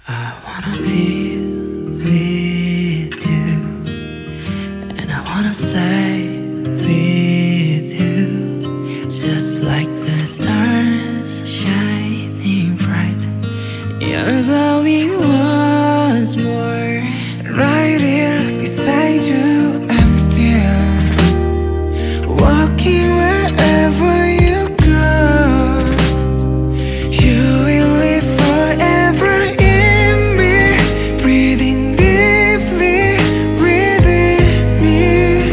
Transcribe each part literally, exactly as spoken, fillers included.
I wanna be with you, and I wanna stay with you, just like the stars shining bright. You're glowing once more. Right here beside you, I'm still walking wherever you go. You will live forever in me, breathing deeply within me.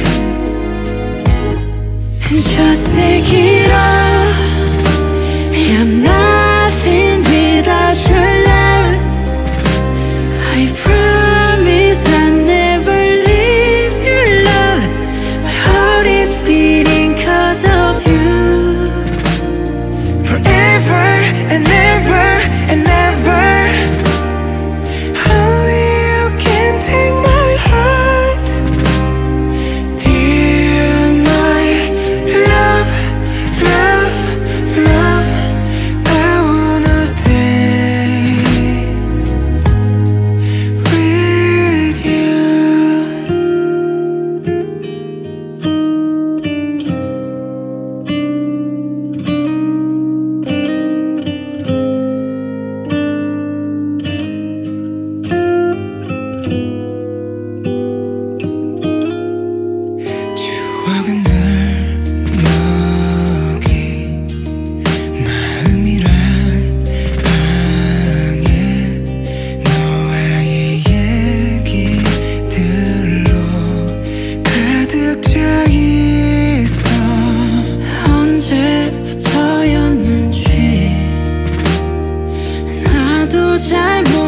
And just take it all, I'm nothing without your love. I promise I'll never leave your love. My heart is beating cause of you. Forever and ever and ever. Only you can take my heart. Dear my love, love, love, I wanna stay with you. 추억은 늘 여기, 마음이란 방에 너와의 얘기들로 가득 차 있어. 언제부터였는지 나도 잘 모르겠어.